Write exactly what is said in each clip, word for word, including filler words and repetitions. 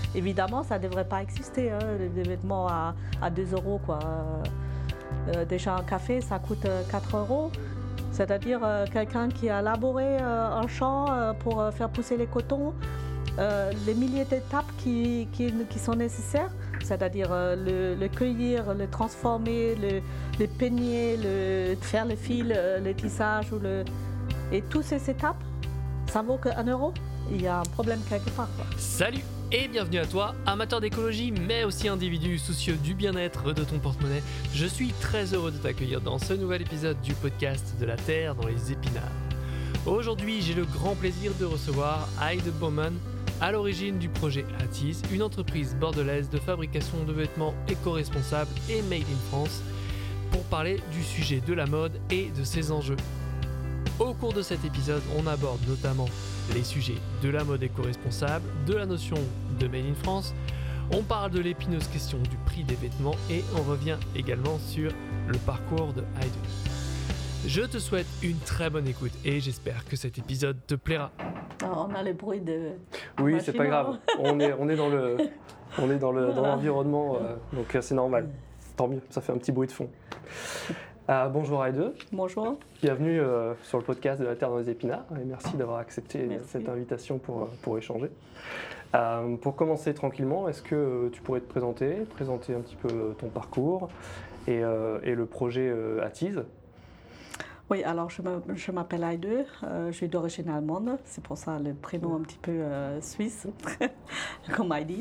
évidemment, ça ne devrait pas exister, hein, des vêtements à, à deux euros, quoi. Euh, déjà, un café, ça coûte quatre euros. C'est-à-dire euh, quelqu'un qui a labouré euh, un champ euh, pour euh, faire pousser les cotons, euh, les milliers d'étapes qui, qui, qui sont nécessaires, c'est-à-dire euh, le, le cueillir, le transformer, le, le peigner, le, faire le fil, euh, le tissage. Ou le... Et toutes ces étapes, ça vaut qu'un euro. Il y a un problème quelque part, quoi. Salut et bienvenue à toi, amateur d'écologie, mais aussi individu soucieux du bien-être de ton porte-monnaie. Je suis très heureux de t'accueillir dans ce nouvel épisode du podcast de la Terre dans les épinards. Aujourd'hui, j'ai le grand plaisir de recevoir Heide Baumann, à l'origine du projet Attiz, une entreprise bordelaise de fabrication de vêtements éco-responsables et made in France, pour parler du sujet de la mode et de ses enjeux. Au cours de cet épisode, on aborde notamment les sujets de la mode éco-responsable, de la notion de Made in France, on parle de l'épineuse question du prix des vêtements et on revient également sur le parcours de Heide. Je te souhaite une très bonne écoute et j'espère que cet épisode te plaira. Alors, on a les bruits de Oui, machine, c'est pas grave. On est, on est dans le, on est dans le, Voilà. dans l'environnement, euh, donc euh, c'est normal. Tant mieux, ça fait un petit bruit de fond. Euh, bonjour Heide. Bonjour. Bienvenue euh, sur le podcast de la Terre dans les épinards et merci d'avoir accepté Merci. cette invitation pour, pour échanger. Euh, pour commencer tranquillement, est-ce que euh, tu pourrais te présenter, présenter un petit peu ton parcours et, euh, et le projet euh, Attiz? Oui, alors je, me, je m'appelle Heide, euh, je suis d'origine allemande, c'est pour ça le prénom un petit peu euh, suisse, comme Heidi.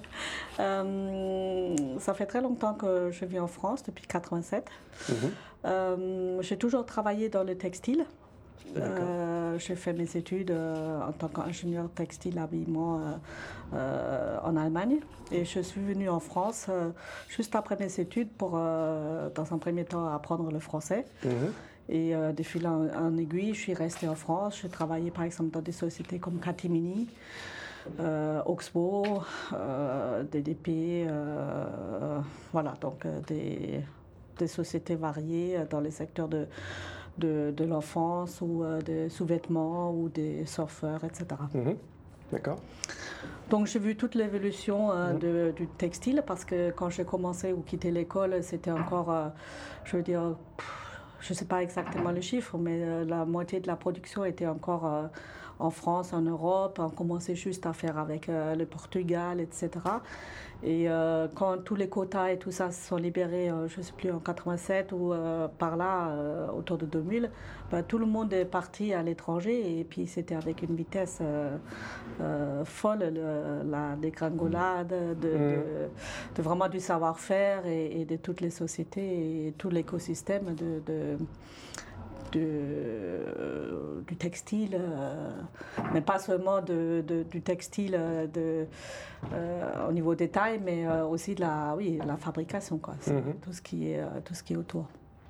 euh, ça fait très longtemps que je vis en France, depuis quatre-vingt-sept. Mm-hmm. Euh, j'ai toujours travaillé dans le textile. Euh, j'ai fait mes études euh, en tant qu'ingénieur textile habillement euh, euh, en Allemagne et je suis venue en France euh, juste après mes études pour, euh, dans un premier temps, apprendre le français. Mm-hmm. Et euh, de fil en, en aiguille, je suis restée en France. J'ai travaillé par exemple dans des sociétés comme Catimini, euh, Oxbow, euh, D D P, euh, voilà, donc euh, des, des sociétés variées dans les secteurs de, de, de l'enfance ou euh, des sous-vêtements ou des surfeurs, et cetera. Mmh. D'accord. Donc j'ai vu toute l'évolution euh, mmh. de, du textile parce que quand j'ai commencé ou quitté l'école, c'était encore, euh, je veux dire, pff, je ne sais pas exactement le chiffre, mais euh, la moitié de la production était encore euh, en France, en Europe. On commençait juste à faire avec euh, le Portugal, et cetera. Et euh, quand tous les quotas et tout ça se sont libérés, euh, je ne sais plus, en quatre-vingt-sept ou euh, par là, euh, autour de deux mille, ben, tout le monde est parti à l'étranger. Et puis c'était avec une vitesse euh, euh, folle, le, la dégringolade de, de, de, de vraiment du savoir-faire et, et de toutes les sociétés et tout l'écosystème de, de De, euh, du textile, euh, mais pas seulement de, de, du textile de, euh, au niveau détail, mais euh, aussi de la, oui, la fabrication, quoi. C'est mm-hmm. tout ce qui est, tout ce qui est autour.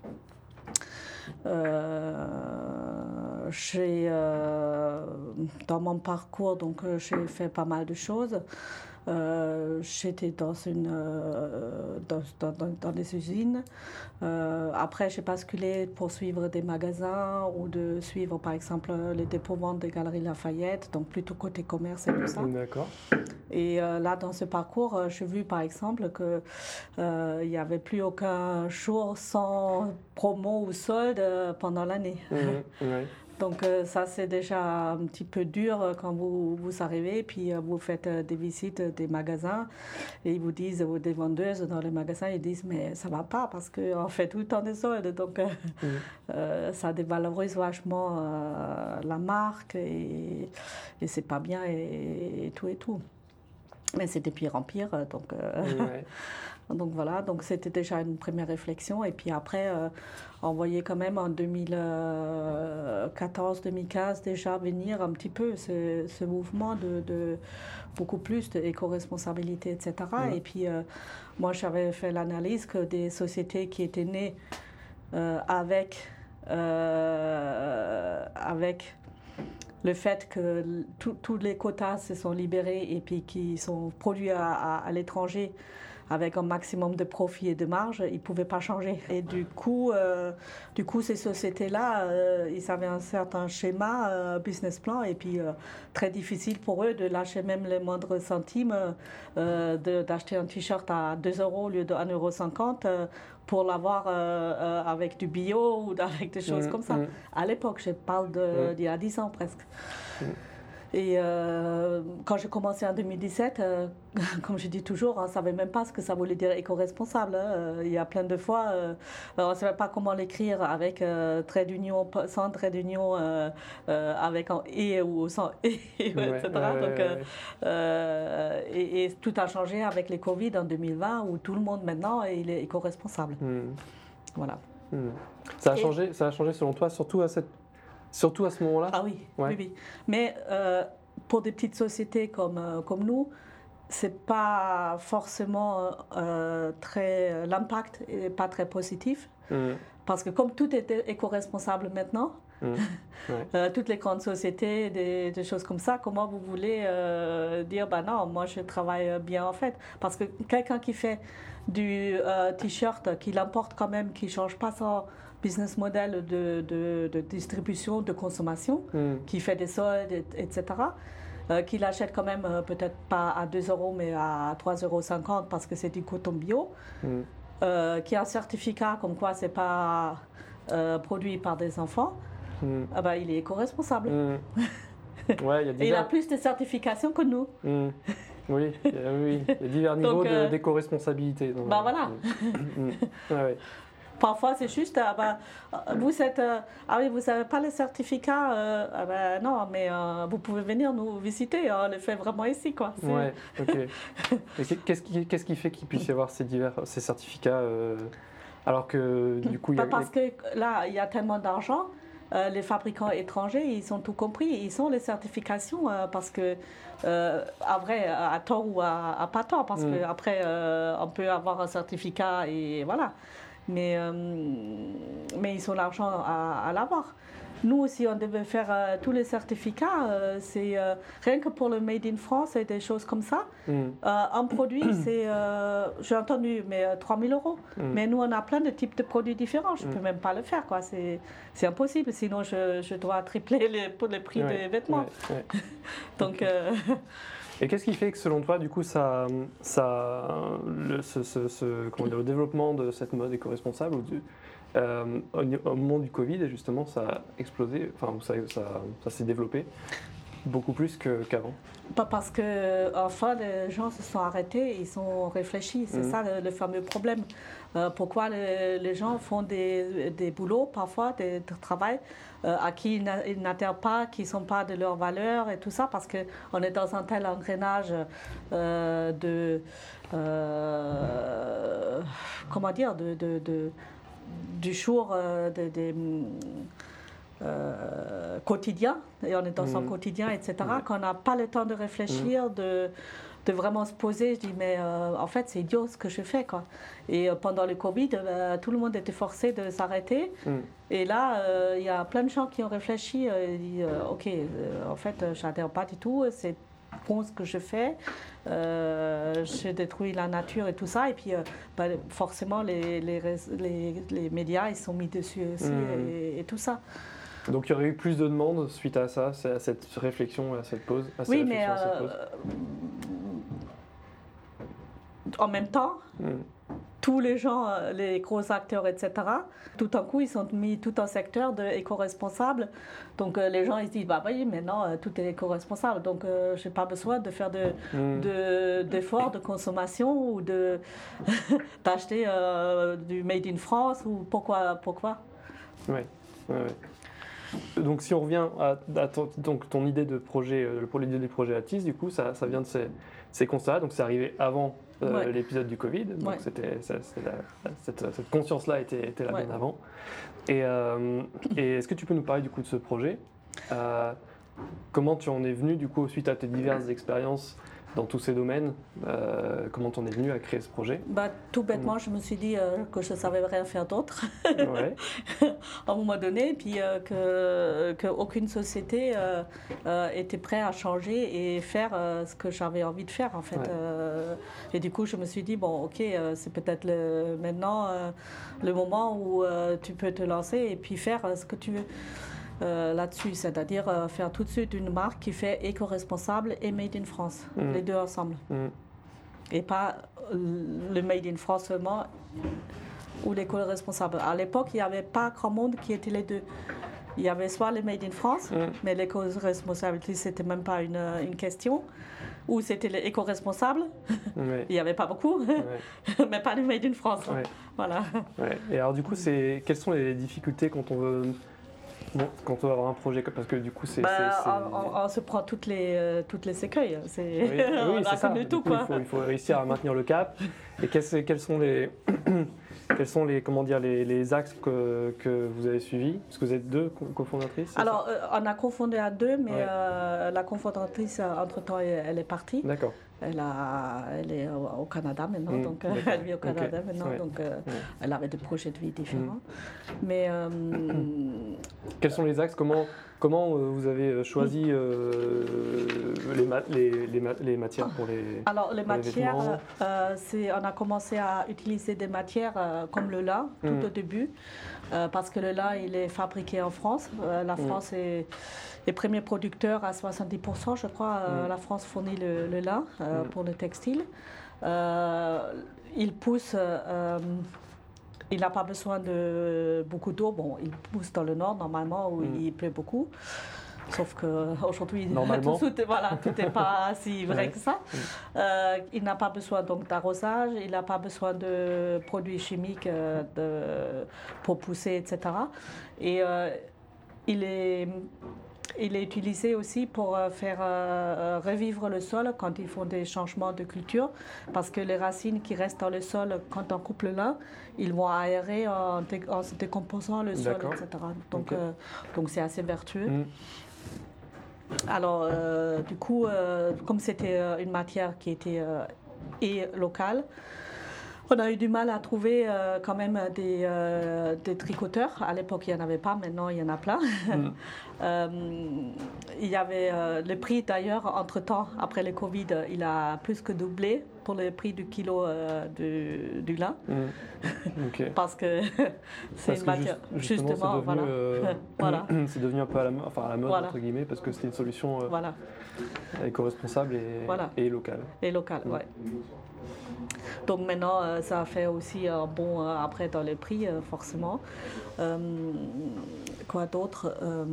Euh, j'ai, euh, dans mon parcours, donc, j'ai fait pas mal de choses. Euh, j'étais dans, une, euh, dans, dans, dans des usines. Euh, après, j'ai basculé pour suivre des magasins ou de suivre, par exemple, les dépôts-ventes des Galeries Lafayette, donc plutôt côté commerce et tout ça. D'accord. Et euh, là, dans ce parcours, euh, j'ai vu, par exemple, qu'il euh, n'y avait plus aucun jour sans promo ou solde euh, pendant l'année. Mmh, ouais. Donc euh, ça, c'est déjà un petit peu dur euh, quand vous, vous arrivez, puis euh, vous faites euh, des visites des magasins et ils vous disent, ou des vendeuses dans les magasins, ils disent mais ça va pas parce qu'on fait tout le temps des soldes. Donc euh, mmh. euh, ça dévalorise vachement euh, la marque et, et c'est pas bien et, et tout et tout. Mais c'est de pire en pire, donc... Euh, ouais. Donc voilà, donc c'était déjà une première réflexion. Et puis après, euh, on voyait quand même en deux mille quatorze deux mille quinze déjà venir un petit peu ce, ce mouvement de, de beaucoup plus d'éco-responsabilité, et cetera. Mmh. Et puis euh, moi, j'avais fait l'analyse que des sociétés qui étaient nées euh, avec, euh, avec le fait que tous les quotas se sont libérés et puis qui sont produits à, à, à l'étranger avec un maximum de profit et de marge, ils ne pouvaient pas changer. Et du coup, euh, du coup ces sociétés-là, euh, ils avaient un certain schéma, euh, business plan, et puis euh, très difficile pour eux de lâcher même les moindres centimes, euh, de, d'acheter un t-shirt à deux euros au lieu de un euro cinquante euh, pour l'avoir euh, euh, avec du bio ou avec des choses mmh, comme ça. Mmh. À l'époque, je parle de, mmh. d'il y a dix ans presque. Mmh. Et euh, quand j'ai commencé en deux mille dix-sept, euh, comme je dis toujours, on ne savait même pas ce que ça voulait dire éco-responsable. Hein. Il y a plein de fois, euh, on ne savait pas comment l'écrire avec euh, trait d'union, sans trait d'union, euh, euh, avec un et ou sans et, et ouais, et cetera. Ouais, Donc, ouais, ouais. Euh, et, et tout a changé avec les Covid en deux mille vingt, où tout le monde maintenant il est éco-responsable. Mmh. Voilà. Mmh. Ça a et, changé, ça a changé selon toi, surtout à cette Surtout à ce moment-là ? Ah oui, ouais. oui, oui. Mais euh, pour des petites sociétés comme, euh, comme nous, c'est pas forcément euh, très... L'impact n'est pas très positif. Mmh. Parce que comme tout est éco-responsable maintenant, mmh. ouais. euh, toutes les grandes sociétés, des, des choses comme ça, comment vous voulez euh, dire, ben non, moi je travaille bien en fait. Parce que quelqu'un qui fait du euh, t-shirt, qui l'importe quand même, qui ne change pas son business model de, de, de distribution, de consommation, mm. qui fait des soldes, et, etc., euh, qui l'achète quand même euh, peut-être pas à deux euros, mais à trois euros cinquante parce que c'est du coton bio, mm. euh, qui a un certificat comme quoi c'est pas euh, produit par des enfants, mm. ah ben, il est éco-responsable. Mm. Ouais, il, y a divers... Et il a plus de certifications que nous. Mm. Oui, il y a, oui, il y a divers niveaux euh... d'éco-responsabilité. Ben bah, voilà. Mm. Ouais, ouais. Parfois, c'est juste, ah ben, vous êtes, euh, ah oui, vous n'avez pas le certificat, euh, ah ben, non, mais euh, vous pouvez venir nous visiter, on le fait vraiment ici, quoi. C'est... Ouais, ok. Et qu'est-ce qui, qu'est-ce qui fait qu'il puisse y avoir ces divers, ces certificats, euh, alors que du coup, il y a... Parce que là, il y a tellement d'argent, euh, les fabricants étrangers, ils ont tout compris, ils ont les certifications, euh, parce que, euh, à vrai, à tort ou à, à pas tort, parce mm. qu'après, euh, on peut avoir un certificat et voilà. Mais, euh, mais ils ont l'argent à, à l'avoir. Nous aussi, on devait faire euh, tous les certificats. Euh, c'est euh, rien que pour le Made in France et des choses comme ça. Mm. Euh, un produit, c'est, euh, j'ai entendu, mais euh, trois mille euros. Mm. Mais nous, on a plein de types de produits différents. Je ne mm. peux même pas le faire, quoi. C'est, c'est impossible. Sinon, je, je dois tripler les, pour le prix ouais, des vêtements. Ouais, ouais. Donc. Okay. Euh, Et qu'est-ce qui fait que selon toi, du coup, ça, ça, le, ce, ce, ce, comment dire, le développement de cette mode éco-responsable, ou du, euh, au, au moment du Covid, justement, ça a explosé, enfin, ça, ça, ça s'est développé beaucoup plus que, qu'avant? Pas parce que, enfin, les gens se sont arrêtés, ils sont réfléchis. C'est mmh. ça le, le fameux problème. Euh, pourquoi le, les gens font des, des boulots, parfois, des, des travail euh, à qui ils n'adhèrent pas, qui ne sont pas de leur valeur et tout ça, parce qu'on est dans un tel engrenage euh, de. Euh, comment dire, de, de, de, du jour euh, de. de Euh, quotidien, et on est dans mmh. son quotidien, et cetera, mmh. qu'on n'a pas le temps de réfléchir, mmh. de, de vraiment se poser. Je dis, mais euh, en fait, c'est idiot ce que je fais, quoi. Et euh, pendant le Covid, euh, tout le monde était forcé de s'arrêter. Mmh. Et là, il euh, y a plein de gens qui ont réfléchi, euh, et dit, euh, ok, euh, en fait, je n'adhère pas du tout, c'est bon ce que je fais, euh, je détruis la nature et tout ça, et puis euh, bah, forcément, les, les, les, les médias, ils sont mis dessus aussi, mmh. et, et tout ça. Donc il y aurait eu plus de demandes suite à ça, à cette réflexion, à cette pause, à cette oui, mais à cette pause. Euh, en même temps, mm. tous les gens, les gros acteurs, et cetera, tout d'un coup, ils sont mis tout un secteur d'éco-responsable. Donc euh, les gens, ils se disent, bah oui, maintenant, euh, tout est éco-responsable. Donc euh, je n'ai pas besoin de faire de, mm. de, d'efforts de consommation ou de, d'acheter euh, du Made in France, ou pourquoi, pourquoi Oui, oui, oui. Donc si on revient à, à ton, donc ton idée de projet, euh, pour l'idée du projet Atis, du coup ça, ça vient de ces, ces constats, donc c'est arrivé avant euh, ouais. l'épisode du Covid, donc ouais. c'était, ça, c'était la, cette, cette conscience-là était, était là ouais. bien avant. Et, euh, et est-ce que tu peux nous parler du coup de ce projet ? euh, Comment tu en es venu du coup suite à tes diverses expériences dans tous ces domaines. Euh, comment t'en es venu à créer ce projet? Bah, tout bêtement, je me suis dit euh, que je ne savais rien faire d'autre Ouais. à un moment donné, puis euh, que, que aucune société euh, euh, était prête à changer et faire euh, ce que j'avais envie de faire en fait. Ouais. Euh, et du coup, je me suis dit bon, ok, euh, c'est peut-être le, maintenant euh, le moment où euh, tu peux te lancer et puis faire euh, ce que tu veux. Euh, là-dessus, c'est-à-dire euh, faire tout de suite une marque qui fait éco-responsable et made in France, Mm. les deux ensemble. Mm. Et pas euh, le made in France seulement ou l'éco-responsable. À l'époque, il n'y avait pas grand monde qui était les deux. Il y avait soit le made in France, Mm. mais l'éco-responsabilité, c'était même pas une, une question. Ou c'était l'éco-responsable, Ouais. il n'y avait pas beaucoup, Ouais. mais pas le made in France. Ouais. Voilà. Ouais. Et alors du coup, c'est quelles sont les difficultés quand on veut bon, quand on veut avoir un projet, parce que du coup c'est Bah, c'est- c'est- on, on- on se prend toutes les, euh, toutes les écueils. C'est... Oui, oui, on c'est a ça. connu Du tout, coup, quoi. Il faut, il faut réussir à maintenir le cap. Et quels, c'est- quels sont les, quels sont les, comment dire, les, les axes que, que vous avez suivis? Parce que vous êtes deux co- cofondatrices. c'est Alors, euh, on a confondé à deux, mais Ouais. euh, la cofondatrice, euh, entre-temps, elle, elle est partie. ça D'accord. Elle, a, elle est au, au Canada maintenant, Mm, donc euh, d'accord. elle vit au Canada Ok. maintenant, Ouais. donc euh, Ouais. elle avait des projets de vie différents. Mais euh, Quels sont les axes? Comment, comment euh, vous avez euh, choisi euh, les, ma- les, les, ma- les matières pour les. alors, les Pour les matières, vêtements. euh, c'est, on a commencé à utiliser des matières euh, comme le lin tout Mm. au début, euh, parce que le lin, il est fabriqué en France. Euh, la Mm. France est les premiers producteurs à soixante-dix pour cent, je crois. Euh, Mm. La France fournit le, le lin euh, Mm. pour le textile. Euh, il pousse. euh, il n'a pas besoin de beaucoup d'eau. Bon, il pousse dans le nord normalement où Mm. il pleut beaucoup. Sauf qu'aujourd'hui, Normalement. tout n'est voilà, tout est pas si vrai Ouais. que ça. Euh, il n'a pas besoin donc d'arrosage, il n'a pas besoin de produits chimiques euh, de, pour pousser, et cetera. Et euh, il est il est utilisé aussi pour euh, faire euh, revivre le sol quand ils font des changements de culture, parce que les racines qui restent dans le sol, quand on coupe le lin, ils vont aérer en, dé- en se décomposant le sol, D'accord. et cetera. Donc, Ok. euh, donc c'est assez vertueux. Mm. Alors, euh, du coup, euh, comme c'était euh, une matière qui était euh, et locale, on a eu du mal à trouver euh, quand même des, euh, des tricoteurs. À l'époque, il n'y en avait pas, maintenant, il y en a plein. Mm. Euh, il y avait euh, le prix, d'ailleurs, entre-temps, après le Covid, il a plus que doublé pour le prix du kilo euh, du, du lin, Mm. Ok. parce que c'est Parce une que matière, juste- justement, justement, c'est devenu, voilà. euh, Voilà. c'est devenu un peu à la, mo- enfin, à la mode, Voilà. entre guillemets, parce que c'était une solution euh, Voilà, éco-responsable et, Voilà. et locale. et local, Mm. ouais. Donc maintenant, euh, ça a fait aussi un bon euh, après dans les prix, euh, forcément. Euh, quoi d'autre euh,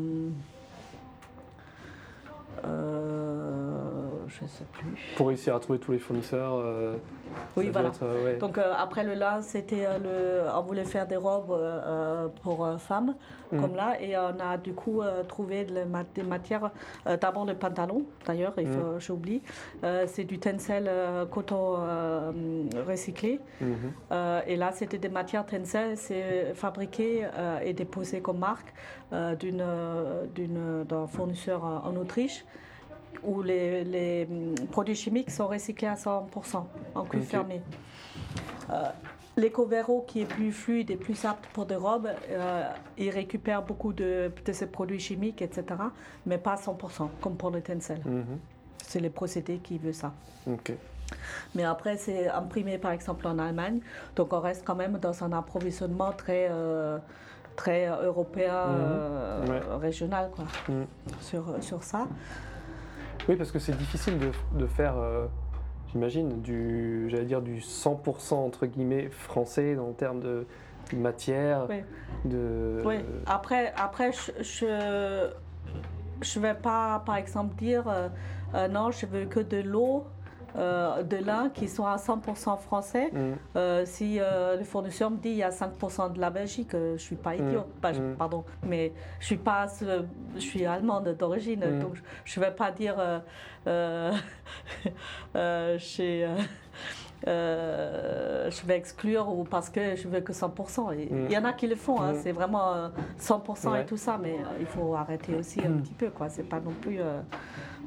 euh, Je ne sais plus. Pour réussir à trouver tous les fournisseurs. euh, Oui, ça voilà. doit être, euh, ouais. Donc euh, après le lin, c'était euh, le, on voulait faire des robes euh, euh, pour euh, femmes Mm. comme là, et on a du coup euh, trouvé le ma- des matières. euh, D'abord le pantalon, d'ailleurs, il faut, j'oublie. Euh, c'est du tencel euh, coton euh, recyclé. Mhm. Euh, et là, c'était des matières tencel, c'est fabriqué euh, et déposé comme marque euh, d'une, euh, d'une, d'un fournisseur euh, en Autriche, où les, les hum, produits chimiques sont recyclés à cent pour cent en cuve Ok. fermée. Euh, L'éco-véro, qui est plus fluide et plus apte pour des robes, euh, il récupère beaucoup de, de ces produits chimiques, et cetera, mais pas à cent pour cent, comme pour le tencel. Mhm. C'est les procédés qui veulent ça. Ok. Mais après, c'est imprimé par exemple en Allemagne, donc on reste quand même dans un approvisionnement très, euh, très européen, Mhm. euh, Ouais. régional, quoi, Mhm. sur, sur ça. Oui, parce que c'est difficile de, de faire, euh, j'imagine, du, j'allais dire du cent pour cent entre guillemets français en termes de matière, Oui. de. Oui. Après, après je ne je, vais pas, par exemple, dire euh, euh, non, je veux que de l'eau. Euh, de lin qui sont à cent pour cent français. Mhm. Euh, si euh, le fournisseur me dit il y a cinq pour cent de la Belgique, euh, je suis pas idiot. Mm. Bah, je- Mm. Pardon, mais je suis pas, euh, je suis allemande d'origine, Mm. donc je ne vais pas dire euh, euh, euh, chez, euh, euh, je vais exclure ou parce que je veux que cent pour cent. Il Mm. y en a qui le font, hein, Mm. c'est vraiment euh, cent pour cent Ouais. et tout ça, mais euh, il faut arrêter aussi un Mm. petit peu, quoi. C'est pas non plus. euh,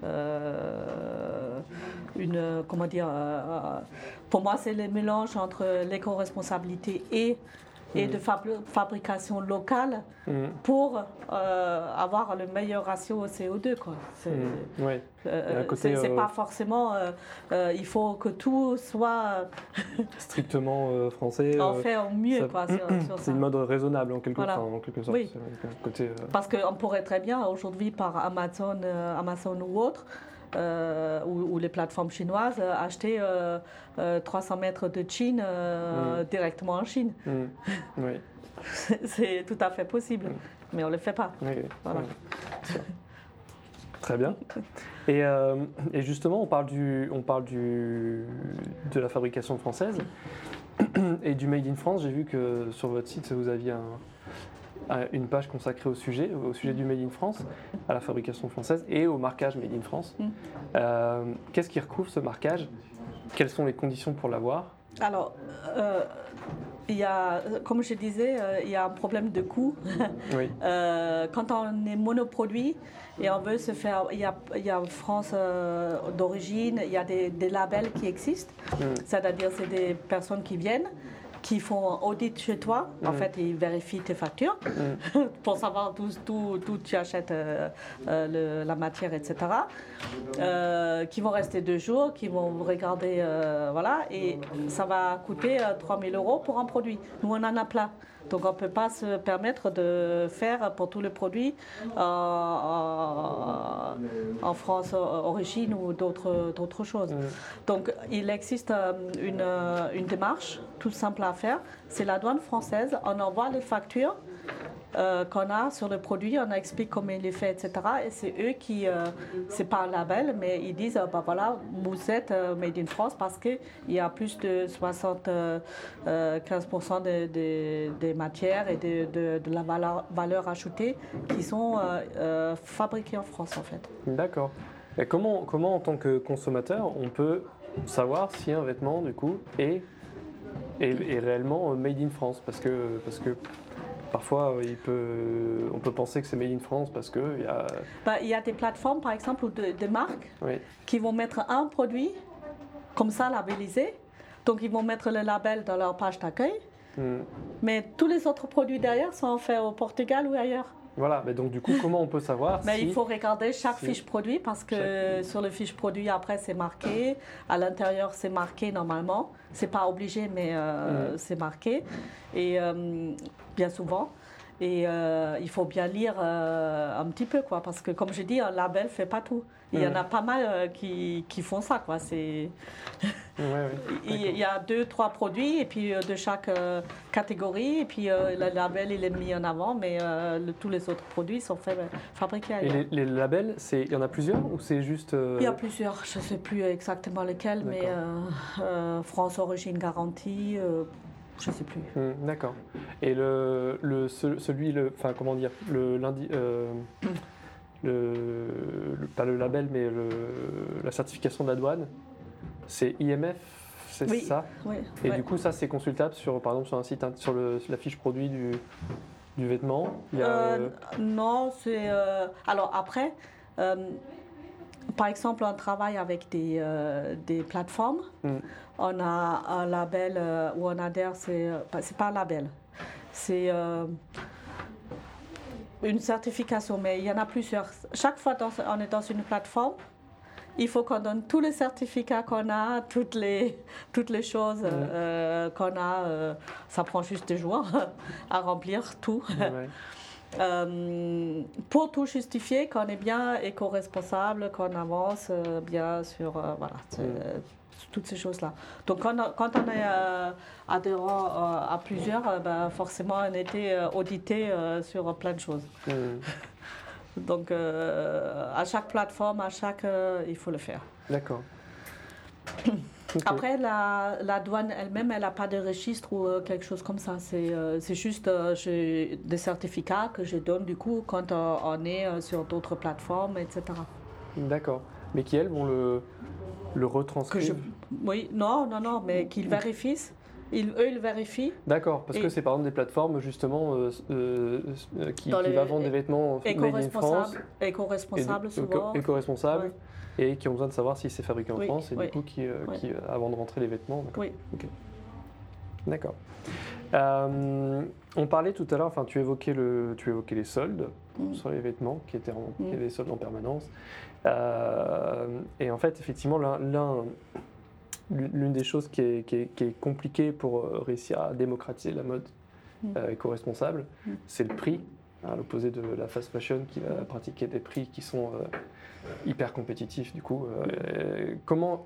euh, une, comment dire, euh, pour moi c'est le mélange entre l'éco-responsabilité et, et mmh. de fabri- fabrication locale mmh. pour euh, avoir le meilleur ratio au C O deux. Quoi. C'est, mmh. ouais. euh, côté, c'est, c'est euh... pas forcément, euh, euh, il faut que tout soit strictement euh, français. On fait au mieux. Ça... Quoi, sur, sur c'est ça. une mode raisonnable en quelque, voilà. enfin, en quelque sorte. Oui. Côté, euh... Parce qu'on pourrait très bien aujourd'hui par Amazon, euh, Amazon ou autre, Euh, ou, ou les plateformes chinoises, euh, acheter euh, euh, trois cents mètres de Chine euh, mmh. directement en Chine. Mmh. Oui. C'est tout à fait possible, mmh. mais on ne le fait pas. Oui, voilà. oui. Très bien. Et, euh, et justement, on parle, du, on parle du, de la fabrication française et du Made in France. J'ai vu que sur votre site, vous aviez un... une page consacrée au sujet, au sujet du Made in France, à la fabrication française et au marquage Made in France. Mm. Euh, qu'est-ce qui recouvre ce marquage? Quelles sont les conditions pour l'avoir? Alors, euh, il y a, comme je disais, euh, il y a un problème de coût. Oui. euh, quand on est monoproduit et on veut se faire, il y a, il y a France euh, d'origine, il y a des, des labels qui existent, mm. c'est-à-dire c'est des personnes qui viennent, qui font audit chez toi. En mmh. fait, ils vérifient tes factures mmh. pour savoir d'où tu achètes euh, euh, le, la matière, et cetera. Euh, qui vont rester deux jours, qui vont regarder, euh, voilà, et ça va coûter euh, trois mille euros pour un produit. Nous, on en a plein. Donc, on ne peut pas se permettre de faire pour tous les produits euh, en, en France origine ou d'autres, d'autres choses. Mmh. Donc, il existe une, une démarche toute simple à faire. C'est la douane française. On envoie les factures euh, qu'on a sur le produit, on explique comment il est fait, et cetera. Et c'est eux qui, euh, c'est pas un label, mais ils disent, euh, bah voilà, vous êtes euh, Made in France parce qu'il y a plus de soixante-quinze pour cent des de, de matières et de, de, de la valeur, valeur ajoutée qui sont euh, euh, fabriquées en France, en fait. D'accord. Et comment, comment, en tant que consommateur, on peut savoir si un vêtement, du coup, est, est, est réellement Made in France? Parce que, parce que parfois, il peut, on peut penser que c'est Made in France parce qu'il y a... Bah, il y a des plateformes, par exemple, ou des de marques oui. qui vont mettre un produit comme ça, labellisé. Donc, ils vont mettre le label dans leur page d'accueil. Mm. Mais tous les autres produits derrière sont faits au Portugal ou ailleurs. Voilà, mais donc du coup, comment on peut savoir mais si... Il faut regarder chaque si... fiche produit parce que chaque... sur le fiche produit, après, c'est marqué. À l'intérieur, c'est marqué normalement. C'est pas obligé, mais euh, mmh. c'est marqué. Et euh, bien souvent. Et euh, il faut bien lire euh, un petit peu, quoi. Parce que, comme je dis, un label ne fait pas tout. Il y mmh. en a pas mal euh, qui, qui font ça, quoi. C'est... Ouais, ouais. il, il y a deux, trois produits, et puis euh, de chaque euh, catégorie. Et puis euh, le label, il est mis en avant, mais euh, le, tous les autres produits sont faits, fabriqués ailleurs. Et les, les labels, c'est, il y en a plusieurs ou c'est juste... Euh... Il y a plusieurs. Je ne sais plus exactement lesquels, mais euh, euh, France Origine Garantie... Euh, je ne sais plus. Mmh, d'accord. Et le, le, celui, le, enfin comment dire, le lundi, euh, le, le, pas le label, mais le, la certification de la douane, c'est I M F, c'est oui, ça. Oui. Et ouais. du coup, ça, c'est consultable sur, par exemple, sur un site, sur, le, sur la fiche produit du, du vêtement. Il y a, euh, non, c'est euh, alors après. Euh, Par exemple, on travaille avec des, euh, des plateformes. Mm. On a un label euh, où on adhère, c'est, c'est pas un label, c'est euh, une certification, mais il y en a plusieurs. Chaque fois qu'on est dans une plateforme, il faut qu'on donne tous les certificats qu'on a, toutes les, toutes les choses mm. euh, qu'on a. Euh, ça prend juste des jours à remplir tout. Ouais. Euh, pour tout justifier qu'on est bien éco-responsable, qu'on avance euh, bien sur euh, voilà, mm. toutes ces choses-là. Donc quand, quand on est euh, adhérent euh, à plusieurs, euh, ben, forcément on était euh, audité euh, sur plein de choses. Mm. Donc euh, à chaque plateforme, à chaque, euh, il faut le faire. D'accord. Okay. Après, la, la douane elle-même, elle n'a pas de registre ou euh, quelque chose comme ça. C'est, euh, c'est juste euh, j'ai des certificats que je donne du coup quand euh, on est euh, sur d'autres plateformes, et cetera. D'accord. Mais qui, elles, vont le, le retranscrire que je, Oui, non, non, non, mais qu'ils vérifient Ils, eux, ils vérifient. D'accord, parce Et que c'est par exemple des plateformes justement euh, euh, qui, qui les, va vendre des vêtements made in France. Éco-responsables, souvent. Éco-responsables, ouais. Et qui ont besoin de savoir si c'est fabriqué en oui, France et oui, du coup qui, euh, oui. qui avant de rentrer les vêtements. Oui. Okay. D'accord. Euh, on parlait tout à l'heure, enfin tu évoquais, le, tu évoquais les soldes mm. sur les vêtements qui étaient en, mm. qui avaient des soldes en permanence. Euh, et en fait, effectivement, l'un, l'un, l'une des choses qui est, qui, est, qui est compliquée pour réussir à démocratiser la mode mm. euh, éco-responsable, mm. c'est le prix, à l'opposé de la fast fashion qui va pratiquer des prix qui sont euh, hyper compétitifs. Du coup, euh, comment,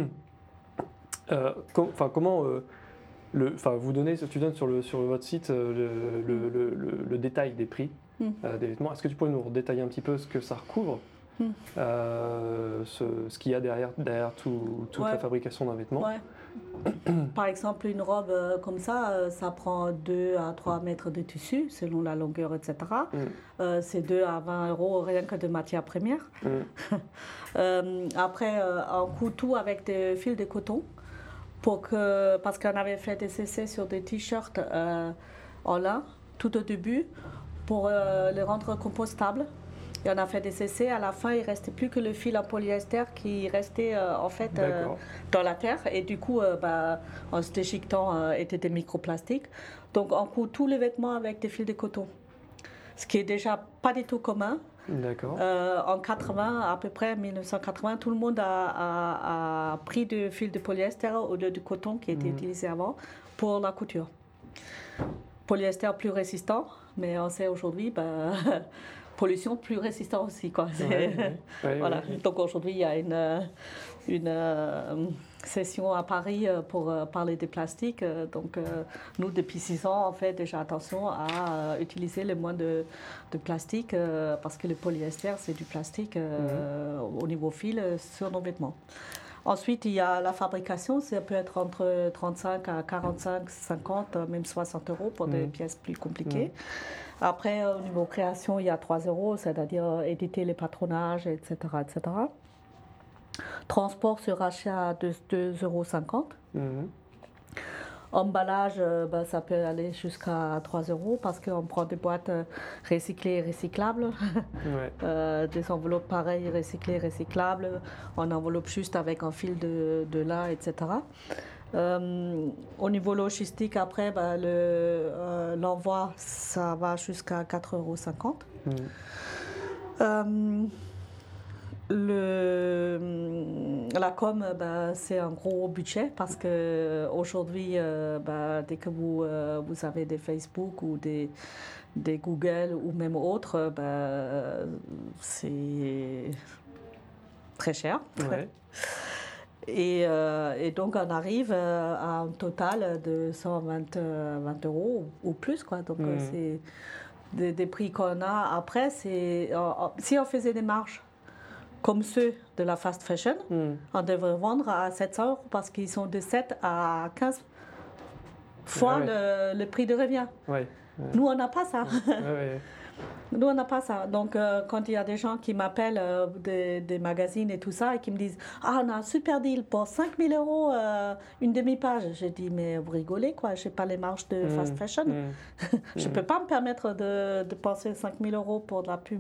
euh, com, comment euh, le, vous donnez, tu donnes sur, le, sur votre site le, le, le, le, le détail des prix mm. euh, des vêtements. Est-ce que tu pourrais nous détailler un petit peu ce que ça recouvre? Hmm. Euh, ce, ce qu'il y a derrière, derrière tout, toute ouais. la fabrication d'un vêtement. Ouais. Par exemple, une robe euh, comme ça, euh, ça prend deux à trois mètres de tissu, selon la longueur, et cetera. Hmm. Euh, c'est deux à vingt euros rien que de matières premières. Hmm. euh, après, euh, on coud tout avec des fils de coton, pour que, parce qu'on avait fait des essais sur des t-shirts euh, en lin, tout au début, pour euh, les rendre compostables. Et on a fait des essais, à la fin il ne restait plus que le fil en polyester qui restait euh, en fait euh, dans la terre et du coup euh, bah, en se déchiquetant euh, étaient des microplastiques. Donc on coud tous les vêtements avec des fils de coton, ce qui est déjà pas du tout commun. D'accord. Euh, en quatre-vingts, à peu près mille neuf cent quatre-vingts, tout le monde a, a, a pris du fil de polyester au lieu du coton qui était mmh. utilisé avant pour la couture. Polyester plus résistant, mais on sait aujourd'hui bah, pollution plus résistant aussi, quoi. Ouais, ouais, ouais, voilà. ouais, ouais. Donc aujourd'hui, il y a une, une euh, session à Paris pour euh, parler des plastiques. Donc euh, nous, depuis six ans, on fait déjà attention à euh, utiliser le moins de, de plastique euh, parce que le polyester, c'est du plastique euh, mmh. au niveau fil sur nos vêtements. Ensuite, il y a la fabrication, ça peut être entre trente-cinq à quarante-cinq, cinquante, même soixante euros pour mmh. des pièces plus compliquées. Mmh. Après, au niveau création, il y a trois euros, c'est-à-dire éditer les patronages, et cetera, et cetera. Transport sur achat à deux euros cinquante. Mmh. Emballage, ben, ça peut aller jusqu'à trois euros parce qu'on prend des boîtes recyclées et recyclables. Ouais. euh, des enveloppes pareilles, recyclées, recyclables. On enveloppe juste avec un fil de, de lin, et cetera. Euh, au niveau logistique, après, ben, le, euh, l'envoi, ça va jusqu'à quatre euros cinquante. Mmh. Euh, le, la com, ben, c'est un gros budget parce qu'aujourd'hui, euh, ben, dès que vous, euh, vous avez des Facebook ou des, des Google ou même autres, ben, c'est très cher. Ouais. Et, euh, et donc on arrive à un total de cent vingt euros ou plus, quoi. Donc mmh. c'est des, des prix qu'on a. Après, c'est, euh, si on faisait des marges comme ceux de la fast fashion, mmh. on devrait vendre à sept cents euros parce qu'ils sont de sept à quinze fois ouais, ouais. Le, le prix de revient. Ouais, ouais. Nous, on n'a pas ça. Ouais, ouais. Nous, on n'a pas ça. Donc, euh, quand il y a des gens qui m'appellent euh, des, des magazines et tout ça et qui me disent « Ah, on a un super deal pour cinq mille euros, euh, une demi-page », j'ai dit « Mais vous rigolez, quoi, je n'ai pas les marges de mmh, fast fashion. Mmh, je ne mmh. peux pas me permettre de, de penser cinq mille euros pour de la pub. »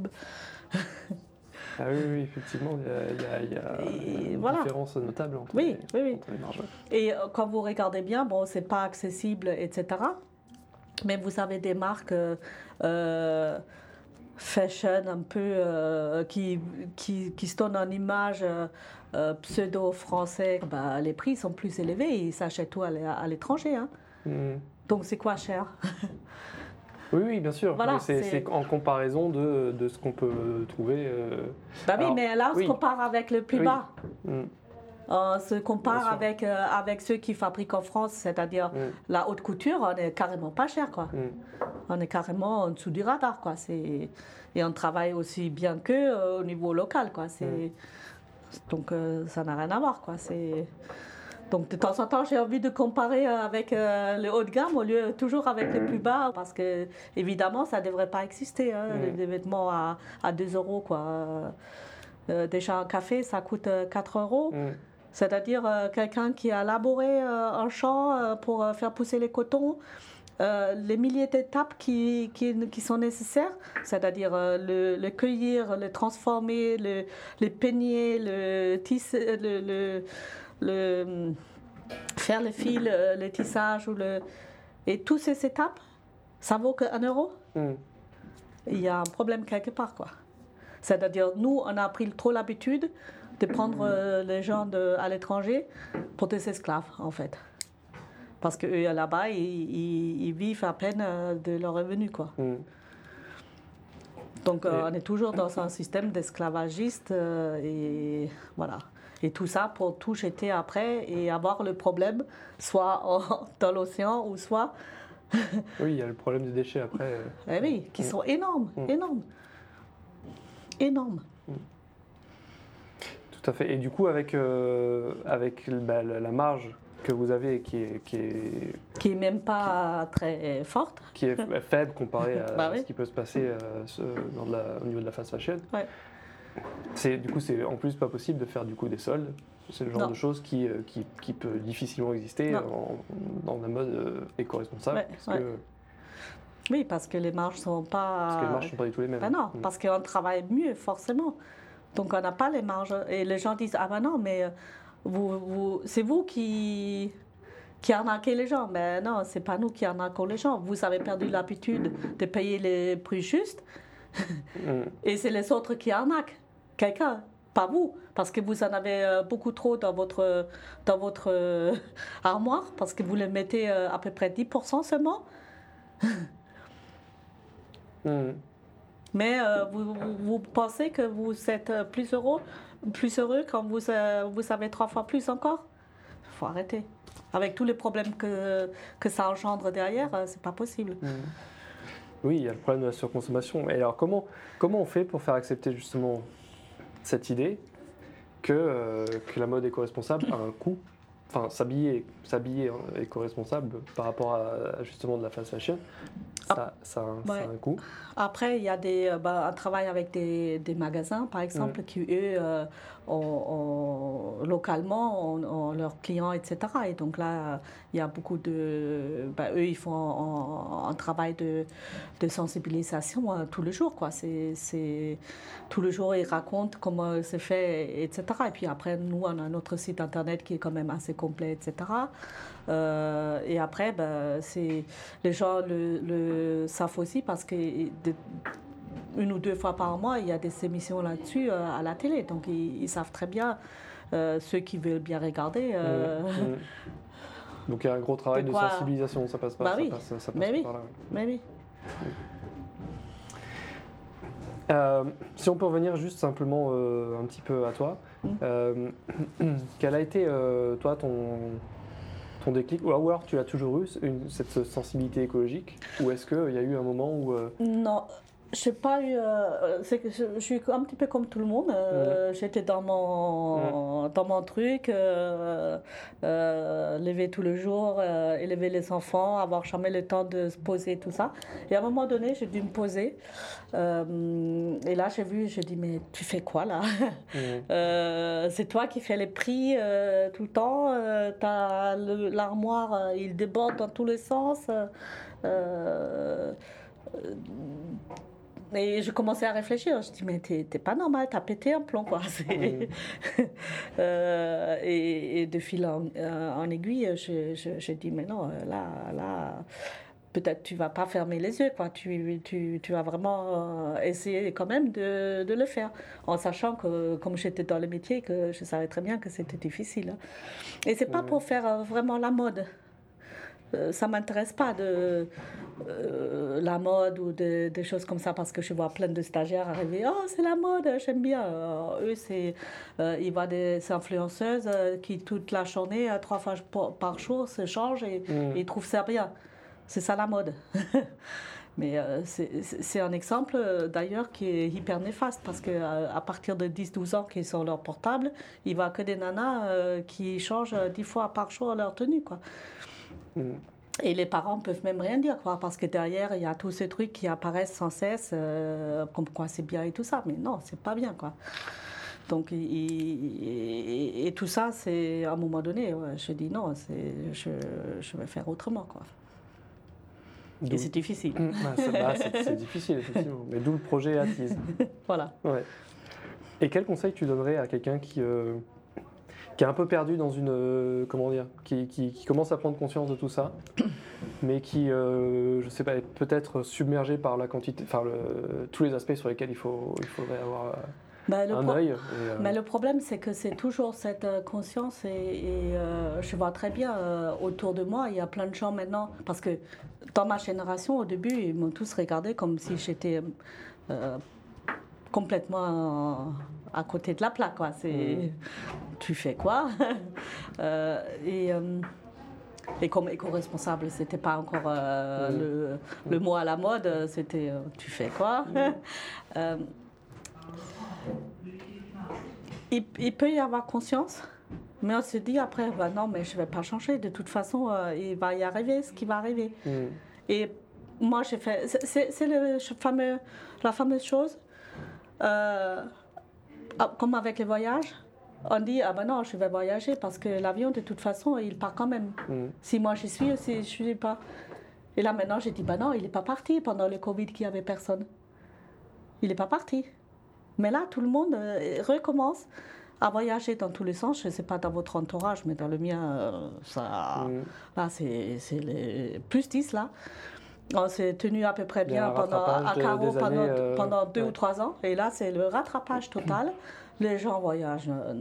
Ah oui, oui, effectivement, il y a, il y a, il y a une voilà. différence notable entre, oui, les, oui, oui. entre les marges. Et euh, quand vous regardez bien, bon, ce n'est pas accessible, et cetera. Mais vous avez des marques euh, euh, fashion un peu euh, qui, qui, qui se donnent en image euh, pseudo-français. Bah, les prix sont plus élevés, ils s'achètent tout à l'étranger. Hein. Mmh. Donc c'est quoi cher? Oui, oui, bien sûr. Voilà, c'est, c'est... c'est en comparaison de, de ce qu'on peut trouver. Euh... Bah oui, Alors, mais là, on oui. se compare avec le plus oui. bas. Mmh. On se compare avec, euh, avec ceux qui fabriquent en France, c'est-à-dire mmh. la haute couture, on est carrément pas cher, quoi. Mmh. On est carrément en dessous du radar, quoi. C'est... Et on travaille aussi bien qu'eux euh, au niveau local, quoi. C'est... Mmh. Donc euh, ça n'a rien à voir, quoi. C'est... Donc de temps en temps, j'ai envie de comparer avec euh, le haut de gamme au lieu toujours avec le plus bas, parce que évidemment, ça ne devrait pas exister, hein, mmh. des vêtements à, à deux euros, quoi. Euh, déjà un café, ça coûte quatre euros. Mmh. C'est-à-dire euh, quelqu'un qui a labouré euh, un champ euh, pour euh, faire pousser les cotons, euh, les milliers d'étapes qui, qui, qui sont nécessaires, c'est-à-dire euh, le, le cueillir, le transformer, le, le peigner, le tisser, le, le, le, faire le fil, le tissage, ou le... et toutes ces étapes, ça vaut qu'un euro. Mm. Il y a un problème quelque part, quoi. C'est-à-dire, nous, on a pris trop l'habitude de prendre euh, les gens de, à l'étranger pour des esclaves, en fait. Parce qu'eux, là-bas, ils, ils, ils vivent à peine euh, de leurs revenus, quoi. Mm. Donc, euh, on est toujours dans un système d'esclavagiste, euh, et voilà. Et tout ça pour tout jeter après et avoir le problème, soit en, dans l'océan ou soit... Oui, il y a le problème des déchets après. Eh oui, qui mm. sont énormes, mm. énormes. Énormes. Mm. Tout à fait. Et du coup, avec, euh, avec bah, la marge que vous avez, qui est... Qui est, qui est même pas qui, très forte. Qui est faible comparée à bah oui. ce qui peut se passer euh, dans la, au niveau de la fast fashion. Ouais. C'est, du coup, c'est en plus pas possible de faire du coup des soldes. C'est le genre non. de choses qui, qui, qui peut difficilement exister en, dans un mode euh, éco-responsable. Ouais, parce ouais. que, oui, parce que les marges sont pas... Parce que les marges ne sont pas du tout les mêmes. Ben non, mmh. parce qu'on travaille mieux, forcément. Donc on n'a pas les marges. Et les gens disent, ah ben non, mais vous, vous, c'est vous qui... qui arnaquez les gens. Mais non, c'est pas nous qui arnaquons les gens. Vous avez perdu l'habitude de payer les prix justes. mmh. Et c'est les autres qui arnaquent quelqu'un. Pas vous, parce que vous en avez beaucoup trop dans votre, dans votre euh, armoire, parce que vous les mettez euh, à peu près dix pour cent seulement. mmh. Mais euh, vous, vous pensez que vous êtes plus heureux, plus heureux quand vous, euh, vous avez trois fois plus encore? Il faut arrêter. Avec tous les problèmes que, que ça engendre derrière, euh, c'est pas possible. mmh. Oui, il y a le problème de la surconsommation. Et alors, comment, comment on fait pour faire accepter justement cette idée que, euh, que la mode éco-responsable a un coût, enfin s'habiller, s'habiller éco-responsable par rapport à, à justement de la fast fashion, ça, ça, a, un, ouais. ça a un coût. Après, il y a des, bah, un travail avec des, des magasins, par exemple, mmh. qui eux, euh, ont, ont, localement, ont, ont leurs clients, et cetera. Et donc là, il y a beaucoup de... Bah, eux, ils font un, un travail de, de sensibilisation hein, tous les jours, quoi. C'est, c'est, tous les jours, ils racontent comment c'est fait, et cetera. Et puis après, nous, on a notre site internet qui est quand même assez complet, et cetera. Euh, et après, bah, c'est, les gens le, le savent aussi parce que de, une ou deux fois par mois, il y a des émissions là-dessus euh, à la télé. Donc, ils, ils savent très bien, euh, ceux qui veulent bien regarder. Euh, mmh, mmh. Donc, il y a un gros travail de, de sensibilisation, ça passe, pas, bah ça oui. passe, ça passe Mais oui. par là. Mais oui. Mmh. Euh, si on peut revenir juste simplement euh, un petit peu à toi, mmh. euh, quel a été, euh, toi, ton... ton déclic, ou alors tu as toujours eu une, cette sensibilité écologique, ou est-ce qu'il y a eu un moment où... Euh... Non, je n'ai pas eu... Euh, c'est que je, je suis un petit peu comme tout le monde, euh, mmh. j'étais dans mon, mmh. dans mon truc, euh, euh, lever tous les jours, euh, élever les enfants, avoir jamais le temps de se poser, tout ça. Et à un moment donné, j'ai dû me poser, euh, et là j'ai vu, j'ai dit, mais tu fais quoi là? mmh. euh, C'est toi qui fais les prix euh, tout le temps, euh, t'as le, l'armoire, euh, il déborde dans tous les sens. Euh, euh, Et je commençais à réfléchir. Je dis mais t'es, t'es pas normal, t'as pété un plomb quoi. C'est... euh, et, et de fil en, en aiguille, je, je, je dis mais non, là, là, peut-être tu vas pas fermer les yeux quoi. Tu, tu, tu vas vraiment essayer quand même de, de le faire, en sachant que comme j'étais dans le métier, que je savais très bien que c'était difficile. Et c'est pas pour faire vraiment la mode. Ça ne m'intéresse pas de euh, la mode ou de, des choses comme ça parce que je vois plein de stagiaires arriver. Oh, c'est la mode, j'aime bien. Alors, eux, c'est, euh, ils voient des influenceuses euh, qui, toute la journée, euh, trois fois par jour, se changent et, mmh. et ils trouvent ça bien. C'est ça la mode. Mais euh, c'est, c'est un exemple euh, d'ailleurs qui est hyper néfaste parce qu'à euh, partir de dix douze ans qu'ils sont leur portable, il ne voit que des nanas euh, qui changent dix fois par jour leur tenue, quoi. Et les parents peuvent même rien dire, quoi, parce que derrière, il y a tous ces trucs qui apparaissent sans cesse, euh, comme quoi c'est bien et tout ça. Mais non, c'est pas bien, quoi. Donc, et, et, et tout ça, c'est à un moment donné, ouais, je dis non, c'est, je, je vais faire autrement, quoi. D'où... Et c'est difficile. Mmh, bah, c'est, bah, c'est, c'est difficile, effectivement. Mais d'où le projet Attise. Voilà. Ouais. Et quel conseil tu donnerais à quelqu'un qui, euh, qui est un peu perdu dans une... Euh, comment dire qui, qui, qui commence à prendre conscience de tout ça, mais qui, euh, je sais pas, est peut-être submergé par la quantité... Enfin, le, tous les aspects sur lesquels il, faut, il faudrait avoir... Euh, Ben, le un pro- œil. Et, euh... Mais le problème, c'est que c'est toujours cette euh, conscience et, et euh, je vois très bien euh, autour de moi, il y a plein de gens maintenant, parce que dans ma génération, au début, ils m'ont tous regardé comme si j'étais euh, complètement à côté de la plaque, quoi. C'est, mmh. Tu fais quoi euh, et, euh, et comme éco-responsable, c'était pas encore euh, mmh. le, le mot à la mode, c'était euh, tu fais quoi mmh. euh, Il, il peut y avoir conscience, mais on se dit après, bah non, mais je ne vais pas changer. De toute façon, euh, il va y arriver ce qui va arriver. Mm. Et moi, j'ai fait. C'est, c'est le fameux, la fameuse chose, euh, comme avec les voyages, on dit, ah ben non, je vais voyager parce que l'avion, de toute façon, il part quand même. Mm. Si moi j'y suis, si je ne suis pas. Et là, maintenant, j'ai dit, bah non, il n'est pas parti pendant le Covid qu'il n'y avait personne. Il n'est pas parti. Mais là, tout le monde euh, recommence à voyager dans tous les sens. Je ne sais pas dans votre entourage, mais dans le mien, euh, ça, mmh. là, c'est, c'est les plus dix, là. On s'est tenu à peu près bien pendant, à carreau pendant, années, euh, pendant deux ouais. ou trois ans. Et là, c'est le rattrapage total. Les gens voyagent. Euh,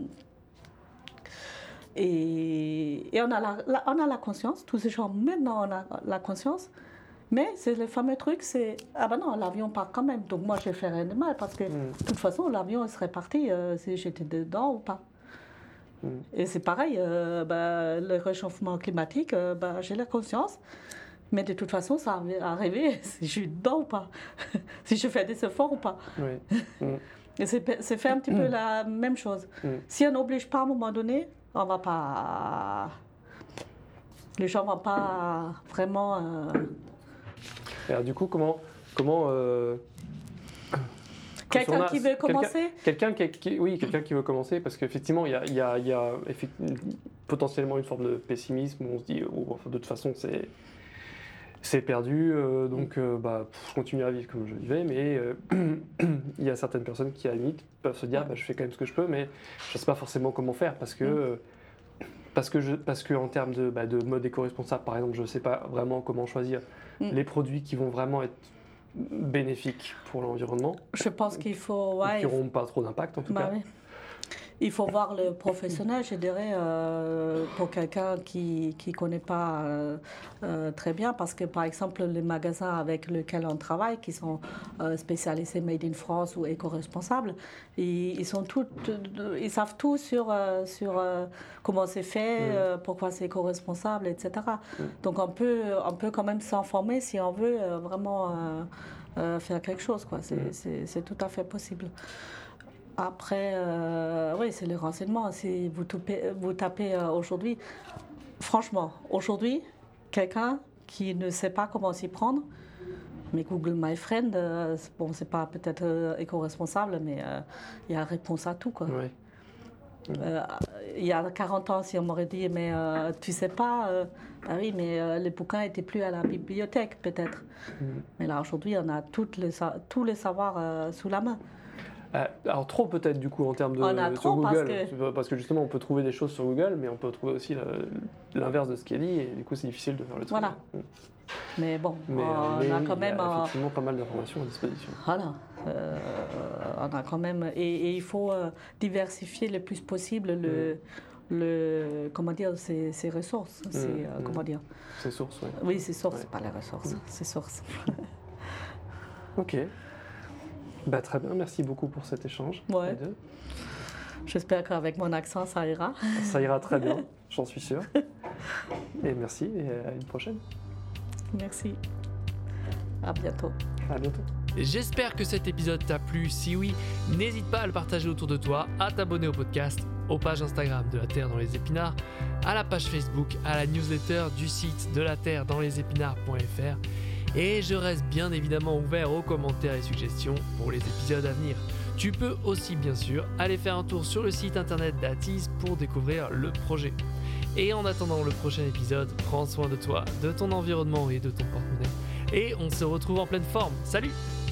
et, et on, a la, la, on a la conscience. Tous ces gens, maintenant, on a la conscience. Mais c'est le fameux truc, c'est « Ah ben non, l'avion part quand même, donc moi je ne fais rien de mal, parce que mm. de toute façon, l'avion serait parti euh, si j'étais dedans ou pas. Mm. » Et c'est pareil, euh, bah, le réchauffement climatique, euh, bah, j'ai la conscience, mais de toute façon, ça va arriver si je suis dedans ou pas, si je fais des efforts ou pas. Oui. Mm. Et c'est, c'est fait un petit peu la même chose. Mm. Si on n'oblige pas à un moment donné, on va pas... Les gens ne vont pas vraiment... Euh, Alors du coup, comment... comment euh... Quelqu'un a, qui veut commencer quelqu'un, quelqu'un qui, qui, Oui, quelqu'un qui veut commencer, parce qu'effectivement, il y a, il y a, il y a potentiellement une forme de pessimisme, où on se dit, oh, enfin, de toute façon, c'est, c'est perdu, euh, donc euh, bah, je continue à vivre comme je vivais, mais euh, il y a certaines personnes qui, à la limite, peuvent se dire, bah, je fais quand même ce que je peux, mais je ne sais pas forcément comment faire, parce que... Euh, Parce que, je, parce que en termes de, bah, de mode éco-responsable, par exemple, je ne sais pas vraiment comment choisir mm. les produits qui vont vraiment être bénéfiques pour l'environnement. Je pense qu'il faut... Ouais, qui n'auront pas trop d'impact, en tout bah, cas. Oui. Il faut voir le professionnel, je dirais, euh, pour quelqu'un qui ne connaît pas euh, euh, très bien, parce que, par exemple, les magasins avec lesquels on travaille, qui sont euh, spécialisés Made in France ou éco-responsables, ils, ils, sont tout, ils savent tout sur, euh, sur euh, comment c'est fait, mmh. euh, pourquoi c'est éco-responsable, et cetera. Mmh. Donc, on peut, on peut quand même s'informer si on veut euh, vraiment euh, euh, faire quelque chose, quoi. C'est, mmh. c'est, c'est tout à fait possible. Après, euh, oui, c'est les renseignements. Si vous tapez, vous tapez euh, aujourd'hui, franchement, aujourd'hui, quelqu'un qui ne sait pas comment s'y prendre, mais Google My Friend, euh, bon, c'est pas peut-être euh, éco-responsable, mais il euh, y a réponse à tout, quoi. Oui. Euh, il y a quarante ans, si on m'aurait dit, mais euh, tu sais pas, euh, bah oui, mais euh, les bouquins n'étaient plus à la bibliothèque, peut-être. Mm. Mais là, aujourd'hui, on a toutes les, tous les savoirs euh, sous la main. Euh, alors trop peut-être du coup en termes de on a sur trop Google, parce que... parce que justement on peut trouver des choses sur Google, mais on peut trouver aussi la, l'inverse de ce qui est dit, et du coup c'est difficile de faire le truc. Voilà. Mmh. Mais bon, mais, on mais a oui, quand même il y a effectivement pas mal d'informations à disposition. Voilà, euh, on a quand même et, et il faut euh, diversifier le plus possible le. Mmh. Le, comment dire, ces, ces ressources, ces, mmh, euh, comment dire ces sources, oui. Oui, ces sources, ouais. c'est pas les ressources, mmh. ces sources. Ok. Bah, très bien, merci beaucoup pour cet échange. Ouais. Les deux. J'espère qu'avec mon accent, ça ira. Ça ira très bien, j'en suis sûr. Et merci, et à une prochaine. Merci. À bientôt. À bientôt. J'espère que cet épisode t'a plu. Si oui, n'hésite pas à le partager autour de toi, à t'abonner au podcast, aux pages Instagram de La Terre dans les épinards, à la page Facebook, à la newsletter du site de la terre dans les épinards point f r. Et je reste bien évidemment ouvert aux commentaires et suggestions pour les épisodes à venir. Tu peux aussi bien sûr aller faire un tour sur le site internet d'Atis pour découvrir le projet. Et en attendant le prochain épisode, prends soin de toi, de ton environnement et de ton porte-monnaie. Et on se retrouve en pleine forme. Salut!